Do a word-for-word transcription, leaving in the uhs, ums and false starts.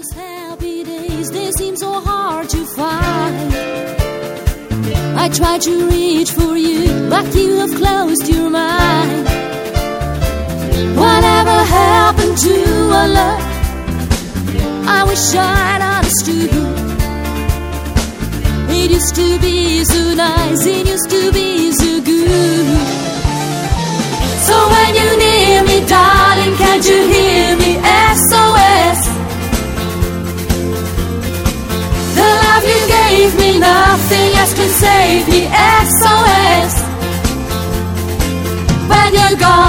Those happy days, they seem so hard to find. I tried to reach for you, but you have closed your mind. Whatever happened to our love? I wish I'd understood. It used to be so nice, it used to be so good. So when you near me, darling, can't you hear me? S O S. The love you gave me, nothing else can save me. S O S. When you're gone,